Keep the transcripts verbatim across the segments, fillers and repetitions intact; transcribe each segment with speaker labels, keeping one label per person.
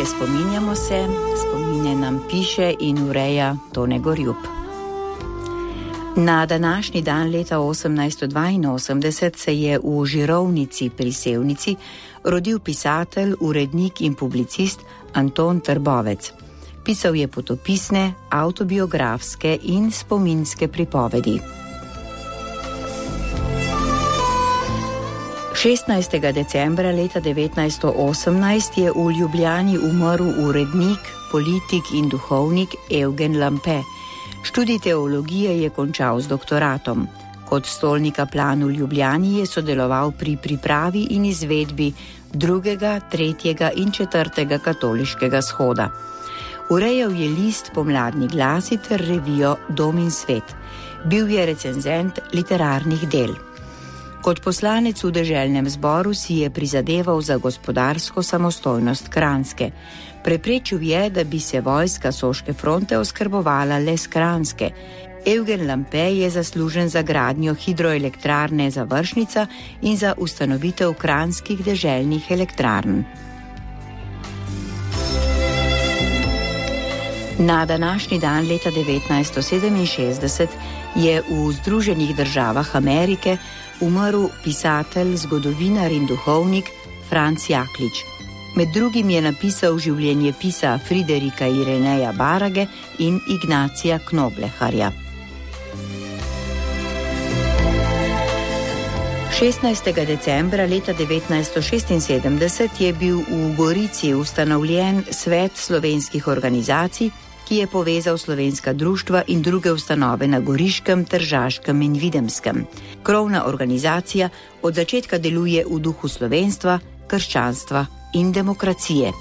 Speaker 1: Rubrike Spominjamo se, spomine nam piše in ureja Tone Gorjup. Na današnji dan leta osemnajststo dvainosemdeset se je v Žirovnici pri Sevnici rodil pisatelj, urednik in publicist Anton Trbovec. Pisal je potopisne, avtobiografske in spominske pripovedi. šestnajstega decembra leta devetnajststo osemnajst je v Ljubljani umrl urednik, politik in duhovnik Eugen Lampe. Študij teologije je končal z doktoratom. Kot stolni kaplan v Ljubljani je sodeloval pri pripravi in izvedbi drugega, tretjega in četrtega katoliškega shoda. Urejal je list Pomladni glasi ter revijo Dom in svet. Bil je recenzent literarnih del. Kot poslanec v deželnem zboru si je prizadeval za gospodarsko samostojnost Kranjske. Preprečil je, da bi se vojska Soške fronte oskrbovala le s Kranjske. Eugen Lampe je zaslužen za gradnjo hidroelektrarne Završnica in za ustanovitev kranjskih deželnih elektrarn. Na današnji dan leta devetnajststo sedeminšestdeset je v Združenih državah Amerike umrl pisatelj, zgodovinar in duhovnik Franc Jaklič. Med drugim je napisal življenjepisa Friderika Ireneja Barage in Ignacija Knobleharja. šestnajstega decembra leta devetnajststo šestinsedemdeset je bil v Gorici ustanovljen Svet slovenskih organizacij, ki je povezal slovenska društva in druge ustanove na Goriškem, Tržaškem in Videmskem. Krovna organizacija od začetka deluje v duhu slovenstva, krščanstva in demokracije.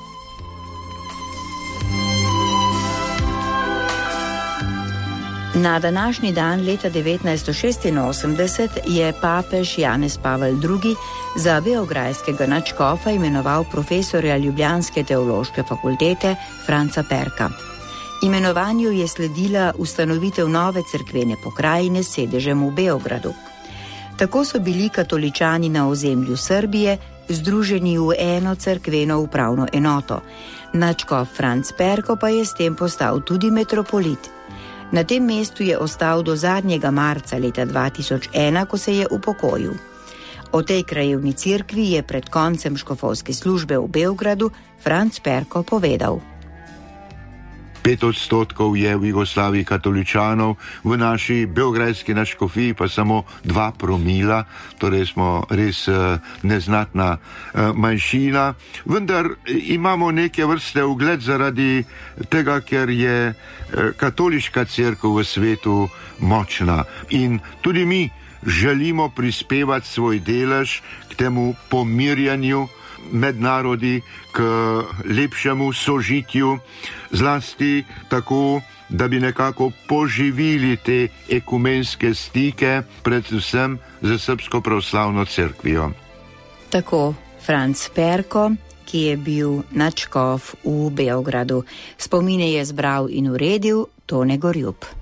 Speaker 1: Na današnji dan leta devetnajststo šestinosemdeset je papež Janez Pavel drugi za beograjskega nadškofa imenoval profesorja ljubljanske teološke fakultete Franca Perka. Imenovanju je sledila ustanovitev nove cerkvene pokrajine s sedežem v Beogradu. Tako so bili katoličani na ozemlju Srbije združeni v eno cerkveno upravno enoto. Nadškof Franc Perko pa je s tem postal tudi metropolit. Na tem mestu je ostal do zadnjega marca leta dva tisoč ena, ko se je upokojil. O tej krajevni cerkvi je pred koncem škofovske službe v Beogradu Franc Perko povedal.
Speaker 2: Pet odstotkov je v Jugoslaviji katoličanov, v naši beograjski nadškofiji pa samo dva promila, torej smo res neznatna manjšina, vendar imamo neke vrste ugled zaradi tega, ker je katoliška cerkev v svetu močna in tudi mi želimo prispevati svoj delež k temu pomirjanju med narodi, k lepšemu sožitju, zlasti tako, da bi nekako poživili te ekumenske stike, predvsem za srbsko pravoslavno cerkvijo.
Speaker 1: Tako Franc Perko, ki je bil nadškof v Beogradu. Spomine je zbral in uredil Tone Gorjup.